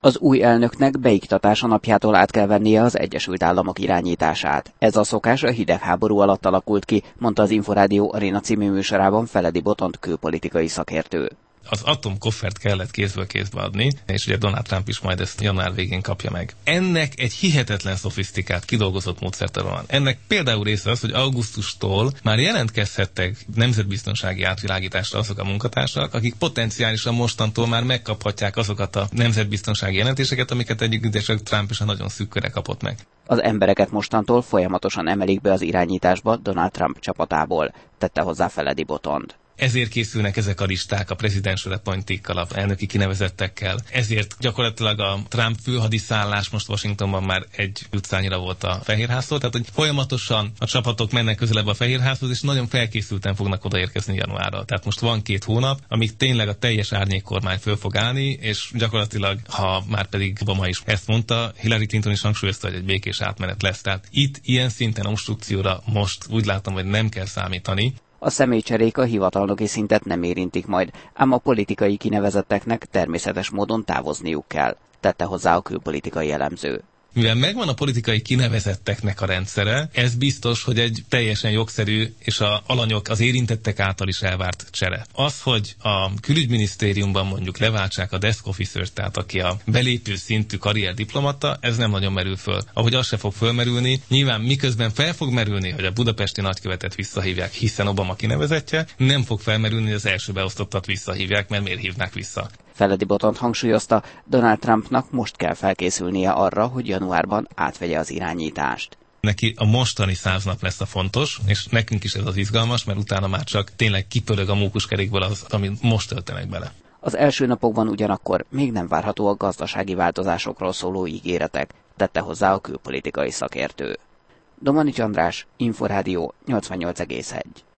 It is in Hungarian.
Az új elnöknek beiktatása napjától át kell vennie az Egyesült Államok irányítását. Ez a szokás a hidegháború alatt alakult ki, mondta az Inforádió Arena című műsorában Feledi Botont külpolitikai szakértő. Az atomkoffert kellett kézből kézbe adni, és ugye Donald Trump is majd ezt január végén kapja meg. Ennek egy hihetetlen szofisztikált, kidolgozott módszertana van. Ennek például része az, hogy augusztustól már jelentkezhettek nemzetbiztonsági átvilágításra azok a munkatársak, akik potenciálisan mostantól már megkaphatják azokat a nemzetbiztonsági jelentéseket, amiket együttesek Trump is a nagyon szűk köre kapott meg. Az embereket mostantól folyamatosan emelik be az irányításba Donald Trump csapatából, tette hozzá Feledi Botont. Ezért készülnek ezek a listák a presidential appointees-kal, a elnöki kinevezettekkel. Ezért gyakorlatilag a Trump főhadiszállás most Washingtonban már egy utcányira volt a Fehérháztól, tehát hogy folyamatosan a csapatok mennek közelebb a Fehérházhoz, és nagyon felkészülten fognak odaérkezni januárra. Tehát most van 2 hónap, amíg tényleg a teljes árnyékkormány föl fog állni, és gyakorlatilag, ha már pedig Obama is ezt mondta, Hillary Clinton is hangsúlyozta, hogy egy békés átmenet lesz. Tehát itt ilyen szinten obstrukcióra most úgy látom, hogy nem kell számítani. A személycserék a hivatalnoki szintet nem érintik majd, ám a politikai kinevezetteknek természetes módon távozniuk kell, tette hozzá a külpolitikai elemző. Mivel megvan a politikai kinevezetteknek a rendszere, ez biztos, hogy egy teljesen jogszerű és a alanyok, az érintettek által is elvárt csere. Az, hogy a külügyminisztériumban mondjuk leváltsák a desk officer-t, tehát aki a belépő szintű karrierdiplomata, ez nem nagyon merül föl. Ahogy az se fog fölmerülni, nyilván miközben fel fog merülni, hogy a budapesti nagykövetet visszahívják, hiszen Obama kinevezettje, nem fog felmerülni, hogy az első beosztottat visszahívják, mert miért hívnák vissza. Feledi Botont hangsúlyozta, Donald Trumpnak most kell felkészülnie arra, hogy januárban átvegye az irányítást. Neki a mostani 100 nap lesz a fontos, és nekünk is ez az izgalmas, mert utána már csak tényleg kipörög a mókuskerékből az, amit most töltenek bele. Az első napokban ugyanakkor még nem várható a gazdasági változásokról szóló ígéretek, tette hozzá a külpolitikai szakértő. Domanics András, Inforádió 88,1.